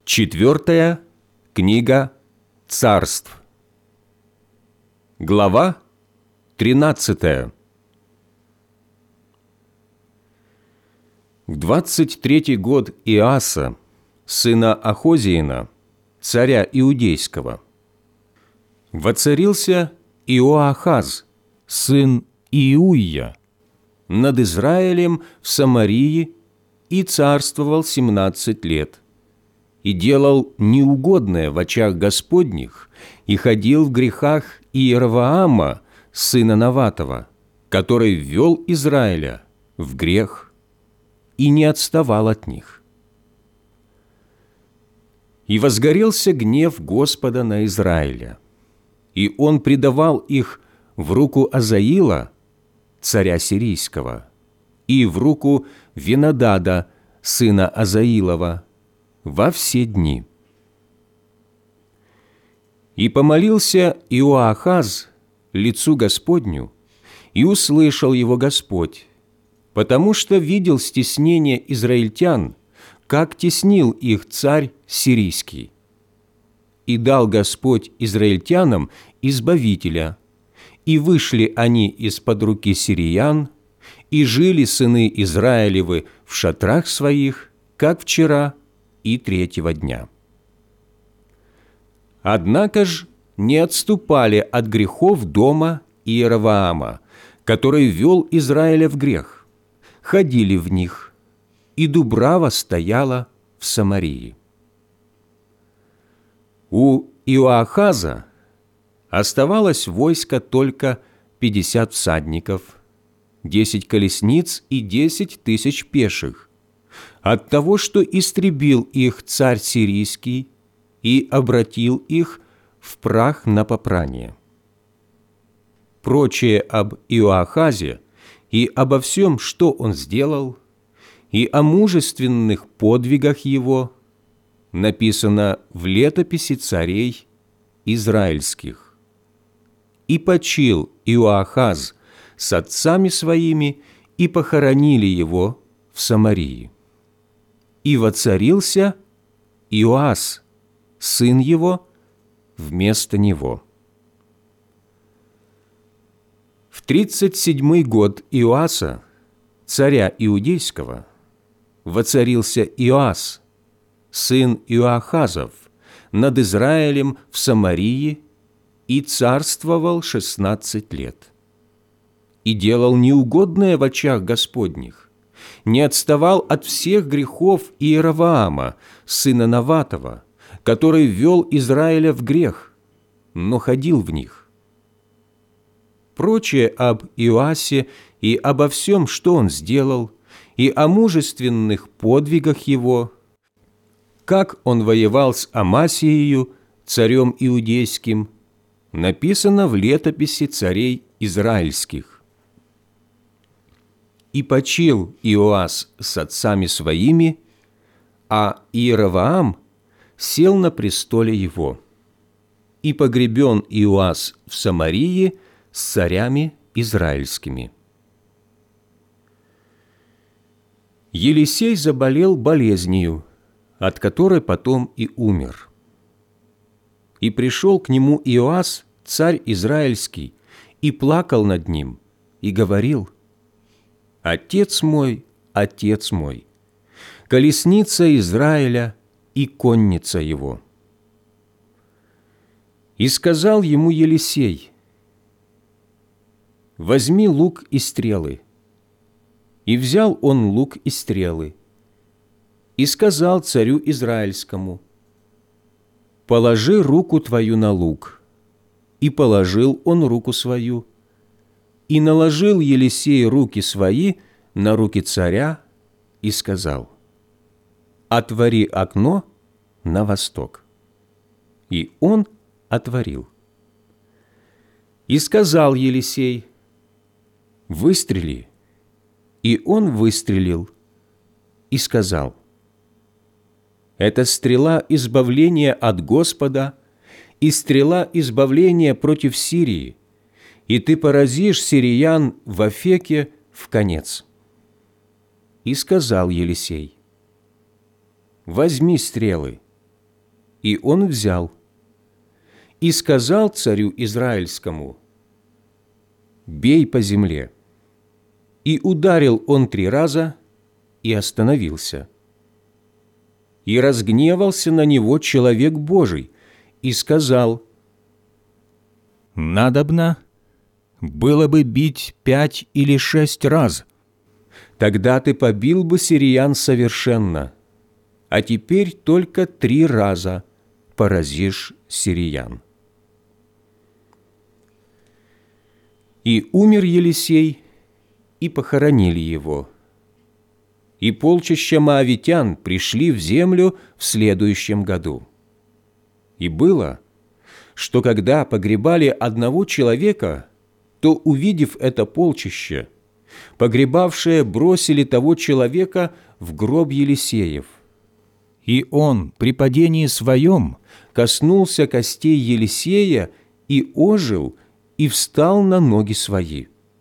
Четвертая книга Царств. Глава 13. В 23-й год Иаса, сына Ахозиина, царя Иудейского, воцарился Иоахаз, сын Иуия, над Израилем в Самарии и царствовал 17 лет, и делал неугодное в очах Господних, и ходил в грехах Иеровоама, сына Наватова, который ввел Израиля в грех и не отставал от них. И возгорелся гнев Господа на Израиля, и он предавал их в руку Азаила, царя сирийского, и в руку Венадада, сына Азаилова, во все дни. И помолился Иоахаз лицу Господню, и услышал его Господь, потому что видел стеснение израильтян, как теснил их царь сирийский. И дал Господь израильтянам избавителя, и вышли они из-под руки сириян, и жили сыны Израилевы в шатрах своих, как вчера и третьего дня. Однако ж не отступали от грехов дома Иеровоама, который ввел Израиля в грех, ходили в них, и дубрава стояла в Самарии. У Иоахаза оставалось войско только 50 всадников, 10 колесниц и 10 тысяч пеших, от того, что истребил их царь сирийский и обратил их в прах на попрание. Прочее об Иоахазе и обо всем, что он сделал, и о мужественных подвигах его написано в летописи царей израильских. И почил Иоахаз с отцами своими, и похоронили его в Самарии. И воцарился Иоас, сын его, вместо него. В 37-й год Иоаса, царя Иудейского, воцарился Иоас, сын Иоахазов, над Израилем в Самарии, и царствовал 16 лет. И делал неугодное в очах Господних, не отставал от всех грехов Иеровоама, сына Наватова, который ввел Израиля в грех, но ходил в них. Прочее об Иоасе и обо всем, что он сделал, и о мужественных подвигах его, как он воевал с Амасией, царем иудейским, написано в летописи царей израильских. И почил Иоас с отцами своими, а Иеровоам сел на престоле его. И погребен Иоас в Самарии с царями израильскими. Елисей заболел болезнью, от которой потом и умер. И пришел к нему Иоас, царь израильский, и плакал над ним, и говорил: «Отец мой, колесница Израиля и конница его». И сказал ему Елисей: «Возьми лук и стрелы». И взял он лук и стрелы, и сказал царю израильскому: «Положи руку твою на лук». И положил он руку свою. И наложил Елисей руки свои на руки царя и сказал: «Отвори окно на восток». И он отворил. И сказал Елисей: «Выстрели». И он выстрелил и сказал: «Это стрела избавления от Господа и стрела избавления против Сирии, и ты поразишь сириян в Афеке вконец». И сказал Елисей: «Возьми стрелы». И он взял. И сказал царю Израильскому: «Бей по земле». И ударил он 3 раза, и остановился. И разгневался на него человек Божий, и сказал: «Надобно было бы бить 5 или 6 раз. Тогда ты побил бы сириян совершенно, а теперь только 3 раза поразишь сириян». И умер Елисей, и похоронили его. И полчища моавитян пришли в землю в следующем году. И было, что когда погребали одного человека, то, увидев это полчище, погребавшие бросили того человека в гроб Елисеев. И он при падении своем Коснулся костей Елисея и ожил, и встал на ноги свои.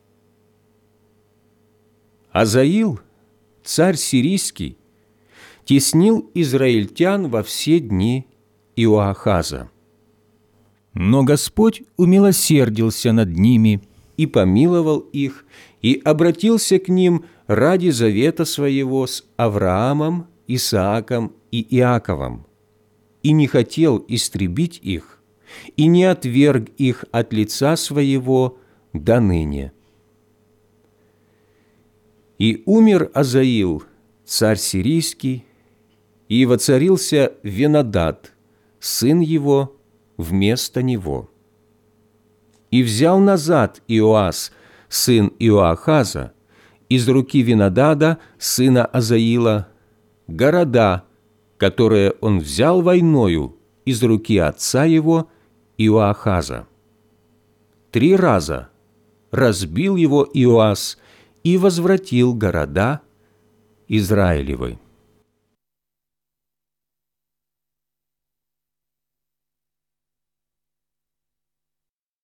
Азаил, царь сирийский, теснил израильтян во все дни Иоахаза. Но Господь умилосердился над ними И помиловал их, и обратился к ним ради завета своего с Авраамом, Исааком и Иаковом, и не хотел истребить их, и не отверг их от лица своего до ныне. И умер Азаил, царь сирийский, и воцарился Венадад, сын его, вместо него. И взял назад Иоас, сын Иоахаза, из руки Венадада, сына Азаила, города, которые он взял войною из руки отца его Иоахаза. 3 раза разбил его Иоас и возвратил города Израилевы.